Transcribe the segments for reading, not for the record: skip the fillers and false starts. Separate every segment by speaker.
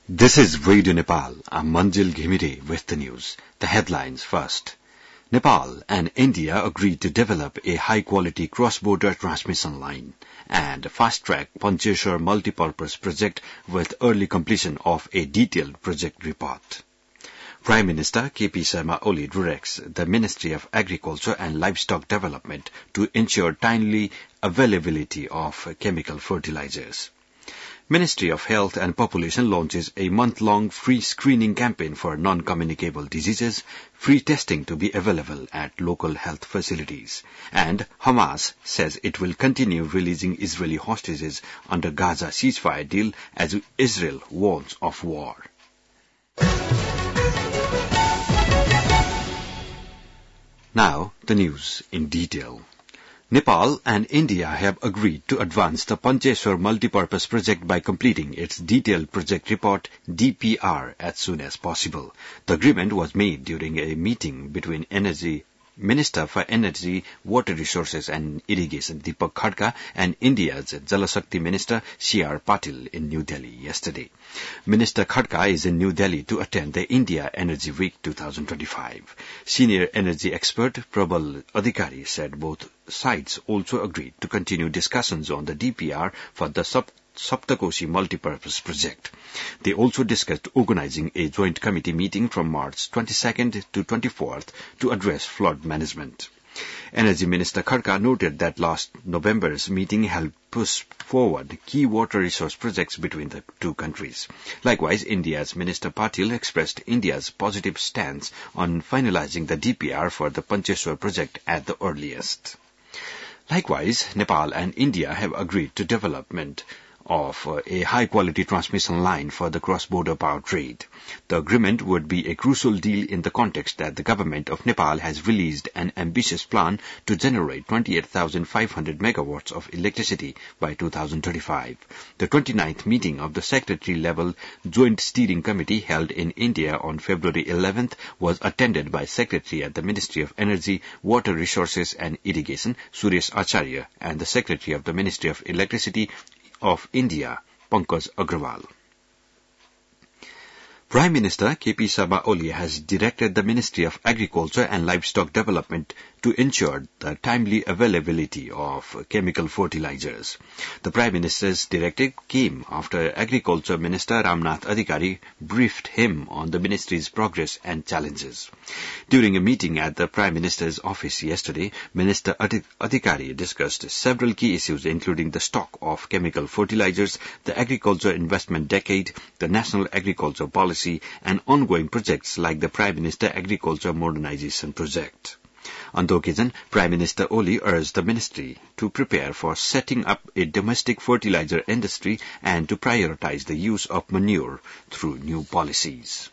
Speaker 1: This is Radio Nepal. I'm Manjil Ghimire with the news. The headlines first. Nepal and India agreed to develop a high-quality cross-border transmission line and fast-track Pancheshwar multipurpose project with early completion of a detailed project report. Prime Minister K.P. Sharma Oli directs the Ministry of Agriculture and Livestock Development to ensure timely availability of chemical fertilizers. Ministry of Health and Population launches a month-long free screening campaign for non-communicable diseases, free testing to be available at local health facilities. And Hamas says it will continue releasing Israeli hostages under Gaza ceasefire deal as Israel warns of war. Now, the news in detail. Nepal and India have agreed to advance the Pancheshwar multipurpose project by completing its detailed project report DPR as soon as possible. The agreement was made during a meeting between Minister for Energy, Water Resources and Irrigation Deepak Khadka and India's Jal Shakti Minister C.R. Patil in New Delhi yesterday. Minister Khadka is in New Delhi to attend the India Energy Week 2025. Senior energy expert Prabal Adhikari said both sides also agreed to continue discussions on the DPR for the Saptakoshi multipurpose project. They also discussed organizing a joint committee meeting from March 22nd to 24th to address flood management. Energy Minister Khadka noted that last November's meeting helped push forward key water resource projects between the two countries. Likewise, India's Minister Patil expressed India's positive stance on finalizing the DPR for the Pancheshwar project at the earliest. Likewise, Nepal and India have agreed to development of a high-quality transmission line for the cross-border power trade. The agreement would be a crucial deal in the context that the government of Nepal has released an ambitious plan to generate 28,500 megawatts of electricity by 2035. The 29th meeting of the Secretary-level Joint Steering Committee held in India on February 11th was attended by Secretary at the Ministry of Energy, Water Resources and Irrigation, Suresh Acharya, and the Secretary of the Ministry of Electricity of India, Pankaj Agrawal. Prime Minister K.P. Sharma Oli has directed the Ministry of Agriculture and Livestock Development to ensure the timely availability of chemical fertilizers. The Prime Minister's directive came after Agriculture Minister Ramnath Adhikari briefed him on the ministry's progress and challenges. During a meeting at the Prime Minister's office yesterday, Minister Adhikari discussed several key issues including the stock of chemical fertilizers, the agriculture investment decade, the National Agriculture Policy, and ongoing projects like the Prime Minister Agriculture Modernization Project. On the occasion, Prime Minister Oli urged the ministry to prepare for setting up a domestic fertilizer industry and to prioritize the use of manure through new policies.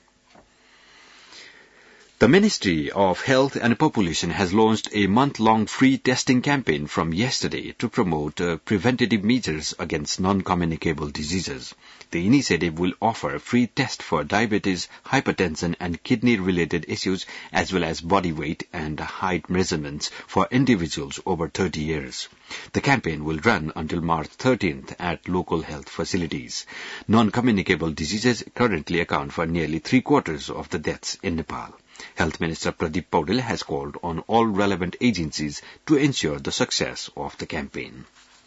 Speaker 1: The Ministry of Health and Population has launched a month-long free testing campaign from yesterday to promote preventative measures against non-communicable diseases. The initiative will offer free tests for diabetes, hypertension and kidney-related issues as well as body weight and height measurements for individuals over 30 years. The campaign will run until March 13th at local health facilities. Non-communicable diseases currently account for nearly three-quarters of the deaths in Nepal. Health Minister Pradeep Paudel has called on all relevant agencies to ensure the success of the campaign.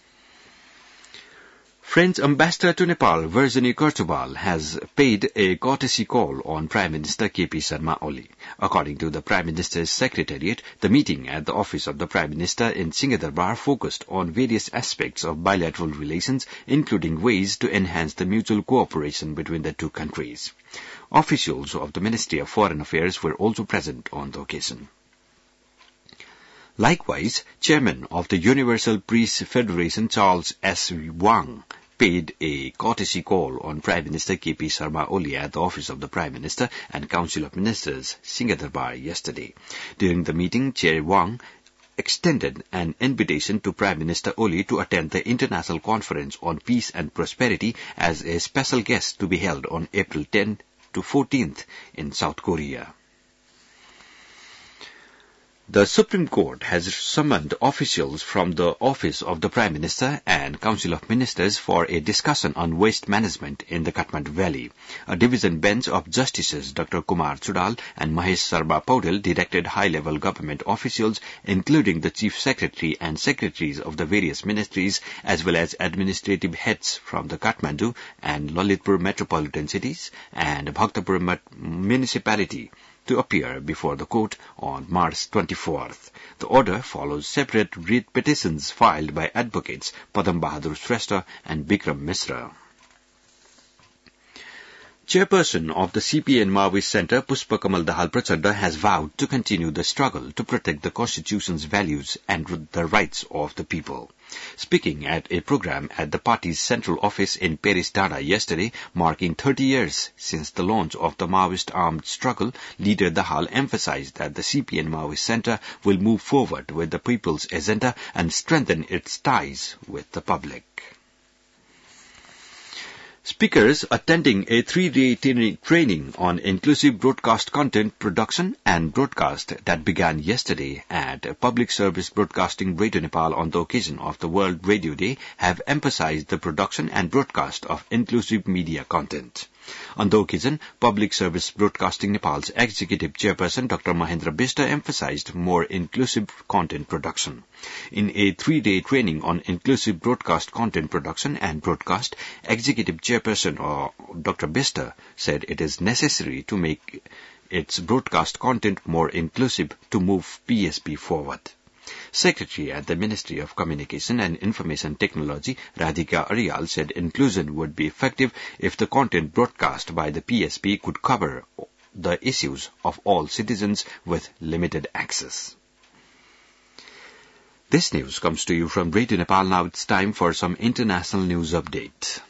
Speaker 1: French Ambassador to Nepal, Virginie Courteval, has paid a courtesy call on Prime Minister K.P. Sharma Oli. According to the Prime Minister's Secretariat, the meeting at the office of the Prime Minister in Singhadarbar focused on various aspects of bilateral relations, including ways to enhance the mutual cooperation between the two countries. Officials of the Ministry of Foreign Affairs were also present on the occasion. Likewise, Chairman of the Universal Press Federation Charles S. Wang paid a courtesy call on Prime Minister K.P. Sharma Oli at the office of the Prime Minister and Council of Ministers, Singhadarbar, yesterday. During the meeting, Chair Wang extended an invitation to Prime Minister Oli to attend the International Conference on Peace and Prosperity as a special guest to be held on April 10th to 14th in South Korea. The Supreme Court has summoned officials from the Office of the Prime Minister and Council of Ministers for a discussion on waste management in the Kathmandu Valley. A division bench of Justices Dr. Kumar Chudal and Mahesh Sarma Paudel directed high-level government officials, including the Chief Secretary and Secretaries of the various ministries, as well as administrative heads from the Kathmandu and Lalitpur metropolitan cities and Bhaktapur municipality, to appear before the court on March 24th. The order follows separate writ petitions filed by advocates Padam Bahadur Shrestha and Bikram Misra. Chairperson of the CPN Maoist Centre, Pushpa Kamal Dahal Prachanda, has vowed to continue the struggle to protect the Constitution's values and the rights of the people. Speaking at a program at the party's central office in Paris Dada yesterday, marking 30 years since the launch of the Maoist armed struggle, leader Dahal emphasized that the CPN Maoist Centre will move forward with the people's agenda and strengthen its ties with the public. Speakers attending a 3-day training on inclusive broadcast content production and broadcast that began yesterday at Public Service Broadcasting Radio Nepal on the occasion of the World Radio Day have emphasized the production and broadcast of inclusive media content. On the occasion, Public Service Broadcasting Nepal's Executive Chairperson Dr. Mahendra Bishta emphasized more inclusive content production. In a 3-day training on inclusive broadcast content production and broadcast, Executive Chairperson Dr. Bishta said it is necessary to make its broadcast content more inclusive to move PSB forward. Secretary at the Ministry of Communication and Information Technology, Radhika Ariyal, said inclusion would be effective if the content broadcast by the PSB could cover the issues of all citizens with limited access. This news comes to you from Radio Nepal. Now it's time for some international news update.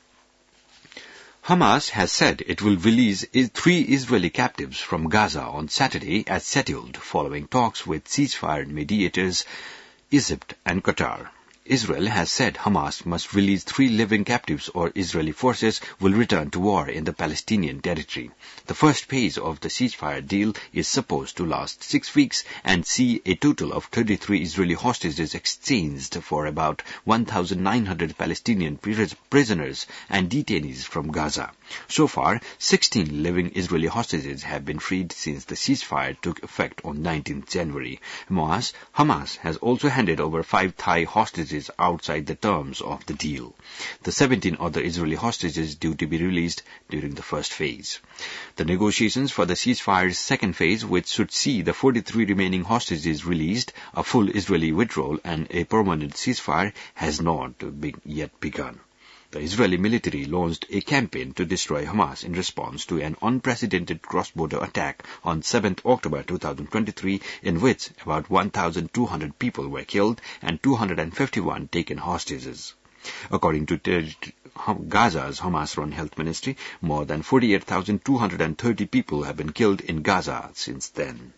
Speaker 1: Hamas has said it will release 3 Israeli captives from Gaza on Saturday as scheduled, following talks with ceasefire mediators Egypt and Qatar. Israel has said Hamas must release 3 living captives or Israeli forces will return to war in the Palestinian territory. The first phase of the ceasefire deal is supposed to last 6 weeks and see a total of 33 Israeli hostages exchanged for about 1,900 Palestinian prisoners and detainees from Gaza. So far, 16 living Israeli hostages have been freed since the ceasefire took effect on 19th January. Hamas has also handed over 5 Thai hostages outside the terms of the deal. The 17 other Israeli hostages due to be released during the first phase. The negotiations for the ceasefire's second phase, which should see the 43 remaining hostages released, a full Israeli withdrawal and a permanent ceasefire, has not yet begun. The Israeli military launched a campaign to destroy Hamas in response to an unprecedented cross-border attack on 7th October 2023, in which about 1,200 people were killed and 251 taken hostages. According to Gaza's Hamas-run health ministry, more than 48,230 people have been killed in Gaza since then.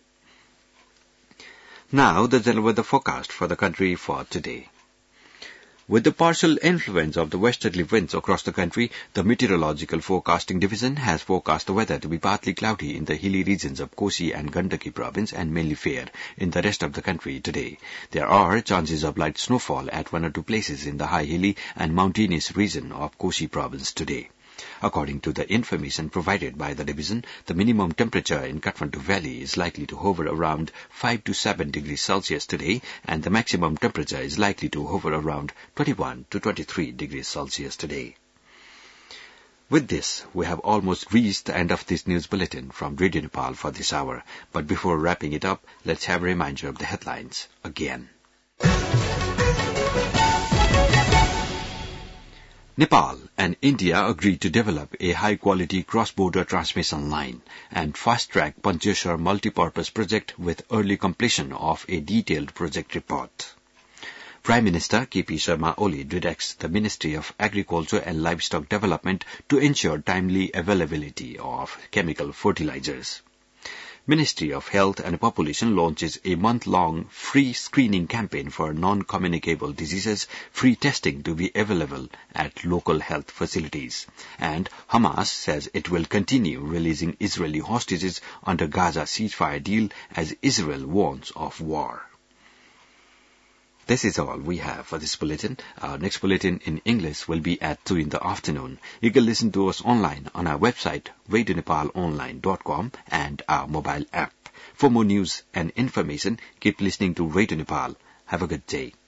Speaker 1: Now, the weather forecast for the country for today. With the partial influence of the westerly winds across the country, the Meteorological Forecasting Division has forecast the weather to be partly cloudy in the hilly regions of Kosi and Gandaki province and mainly fair in the rest of the country today. There are chances of light snowfall at 1 or 2 places in the high hilly and mountainous region of Kosi province today. According to the information provided by the division, the minimum temperature in Kathmandu Valley is likely to hover around 5 to 7 degrees Celsius today, and the maximum temperature is likely to hover around 21 to 23 degrees Celsius today. With this, we have almost reached the end of this news bulletin from Radio Nepal for this hour. But before wrapping it up, let's have a reminder of the headlines again. Nepal and India agreed to develop a high-quality cross-border transmission line and fast-track Pancheshwar multipurpose project with early completion of a detailed project report. Prime Minister K.P. Sharma Oli directs the Ministry of Agriculture and Livestock Development to ensure timely availability of chemical fertilizers. Ministry of Health and Population launches a month-long free screening campaign for non-communicable diseases, free testing to be available at local health facilities. And Hamas says it will continue releasing Israeli hostages under Gaza ceasefire deal as Israel warns of war. This is all we have for this bulletin. Our next bulletin in English will be at 2 in the afternoon. You can listen to us online on our website, RadioNepalOnline.com, and our mobile app. For more news and information, keep listening to Radio Nepal. Have a good day.